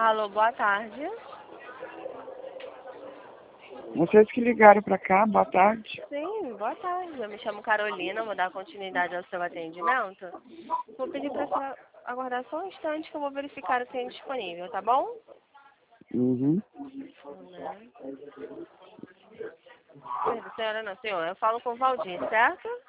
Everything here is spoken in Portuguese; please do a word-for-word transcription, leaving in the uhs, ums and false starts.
Alô, boa tarde. Vocês que ligaram para cá, boa tarde. Sim, boa tarde. Eu me chamo Carolina, vou dar continuidade ao seu atendimento. Vou pedir para você aguardar só um instante que eu vou verificar o que tem disponível, tá bom? Uhum. Senhora, não, senhor. Eu falo com o Valdir, certo?